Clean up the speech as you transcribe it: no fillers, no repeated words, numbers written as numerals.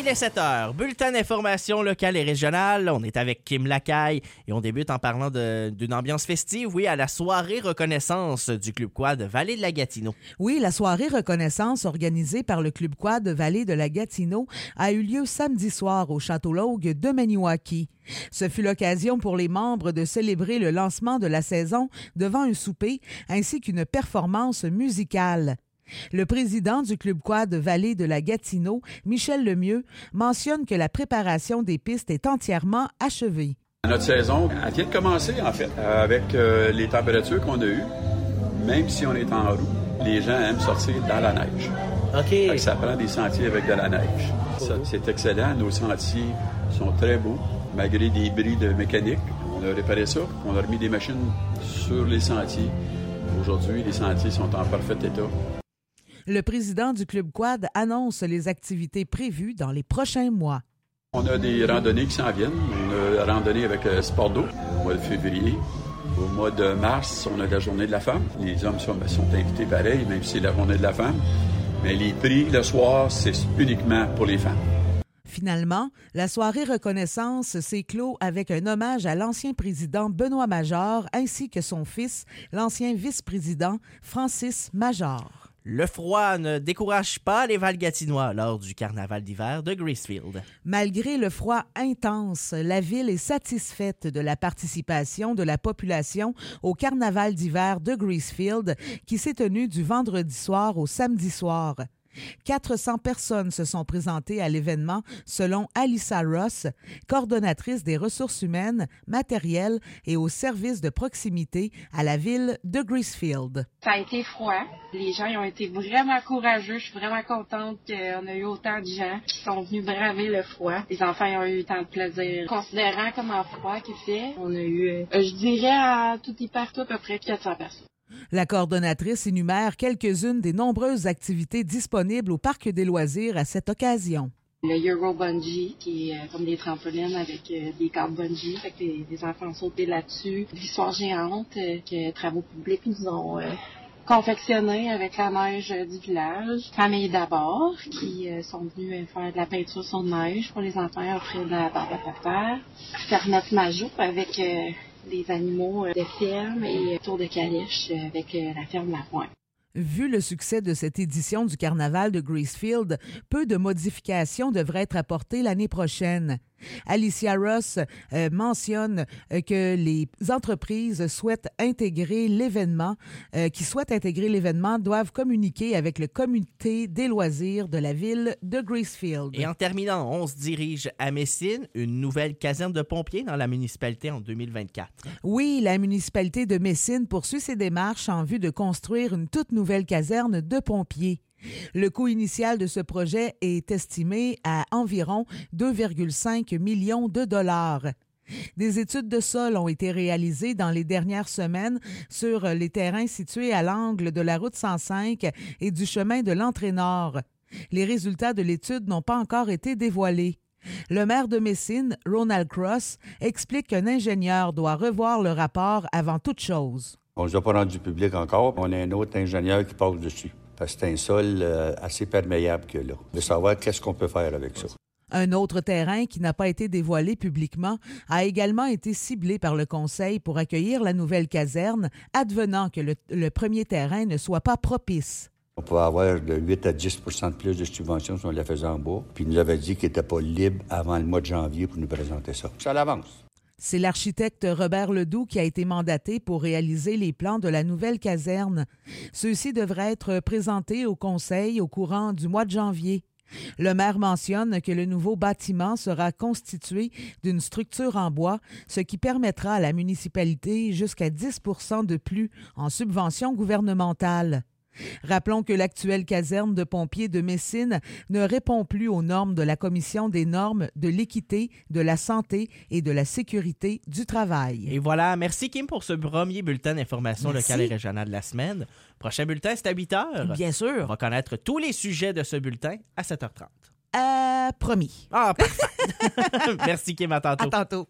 est 7h. Bulletin d'information locale et régionale. On est avec Kim Lacaille et on débute en parlant d'une ambiance festive, à la soirée reconnaissance du Club Quad Vallée de la Gatineau. Oui, la soirée reconnaissance organisée par le Club Quad Vallée de la Gatineau a eu lieu samedi soir au Château Logue de Maniwaki. Ce fut l'occasion pour les membres de célébrer le lancement de la saison devant un souper ainsi qu'une performance musicale. Le président du Club Quad Vallée de la Gatineau, Michel Lemieux, mentionne que la préparation des pistes est entièrement achevée. Notre saison, elle vient de commencer, en fait, avec les températures qu'on a eues. Même si on est en roue, les gens aiment sortir dans la neige. OK. Ça prend des sentiers avec de la neige. Ça, c'est excellent. Nos sentiers sont très beaux, malgré des bris de mécanique. On a réparé ça. On a remis des machines sur les sentiers. Aujourd'hui, les sentiers sont en parfait état. Le président du Club Quad annonce les activités prévues dans les prochains mois. On a des randonnées qui s'en viennent. On a la randonnée avec Sport d'eau au mois de février. Au mois de mars, on a la journée de la femme. Les hommes sont invités pareil, même si c'est la journée de la femme. Mais les prix le soir, c'est uniquement pour les femmes. Finalement, la soirée reconnaissance s'est clos avec un hommage à l'ancien président Benoît Major ainsi que son fils, l'ancien vice-président Francis Major. Le froid ne décourage pas les Val-Gatinois lors du carnaval d'hiver de Gracefield. Malgré le froid intense, la ville est satisfaite de la participation de la population au carnaval d'hiver de Gracefield qui s'est tenu du vendredi soir au samedi soir. 400 personnes se sont présentées à l'événement selon Alyssa Ross, coordonnatrice des ressources humaines, matérielles et aux services de proximité à la ville de Gracefield. Ça a été froid. Les gens ils ont été vraiment courageux. Je suis vraiment contente qu'on a eu autant de gens qui sont venus braver le froid. Les enfants ont eu tant de plaisir. Considérant comment froid qu'il fait, on a eu, je dirais, à tout y partout à peu près 400 personnes. La coordonnatrice énumère quelques-unes des nombreuses activités disponibles au Parc des loisirs à cette occasion. Le Euro Bungee, qui est comme des trampolines avec des cordes bungee, fait que les enfants sautent là-dessus. L'histoire géante que Travaux publics nous ont confectionné avec la neige du village. Famille d'abord, qui sont venus faire de la peinture sur neige pour les enfants offrir de la barbe à papa. Fermette Majou avec des animaux de ferme et tour de calèche avec la ferme La Pointe. Vu le succès de cette édition du carnaval de Gracefield, peu de modifications devraient être apportées l'année prochaine. Alicia Ross mentionne que les entreprises qui souhaitent intégrer l'événement doivent communiquer avec le comité des loisirs de la ville de Gracefield. Et en terminant, on se dirige à Messine, une nouvelle caserne de pompiers dans la municipalité en 2024. Oui, la municipalité de Messine poursuit ses démarches en vue de construire une toute nouvelle caserne de pompiers. Le coût initial de ce projet est estimé à environ 2,5 millions de dollars. Des études de sol ont été réalisées dans les dernières semaines sur les terrains situés à l'angle de la route 105 et du chemin de l'Entrée-Nord. Les résultats de l'étude n'ont pas encore été dévoilés. Le maire de Messine, Ronald Cross, explique qu'un ingénieur doit revoir le rapport avant toute chose. On ne nous a pas rendu public encore. On a un autre ingénieur qui passe dessus. Parce que c'est un sol assez perméable que là. De savoir qu'est-ce qu'on peut faire avec ça. Un autre terrain qui n'a pas été dévoilé publiquement a également été ciblé par le Conseil pour accueillir la nouvelle caserne, advenant que le premier terrain ne soit pas propice. On pouvait avoir de 8 à 10 % de plus de subventions si on la faisait en bas. Puis il nous avait dit qu'il n'était pas libre avant le mois de janvier pour nous présenter ça. Ça l'avance. C'est l'architecte Robert Ledoux qui a été mandaté pour réaliser les plans de la nouvelle caserne. Ceux-ci devraient être présentés au Conseil au courant du mois de janvier. Le maire mentionne que le nouveau bâtiment sera constitué d'une structure en bois, ce qui permettra à la municipalité jusqu'à 10 % de plus en subventions gouvernementales. Rappelons que l'actuelle caserne de pompiers de Messine ne répond plus aux normes de la Commission des normes de l'équité, de la santé et de la sécurité du travail. Et voilà, merci Kim pour ce premier bulletin d'information locale et régionale de la semaine. Prochain bulletin, c'est à 8h. Bien sûr. On va connaître tous les sujets de ce bulletin à 7h30. Promis. Ah, parfait. Merci Kim, à tantôt. À tantôt.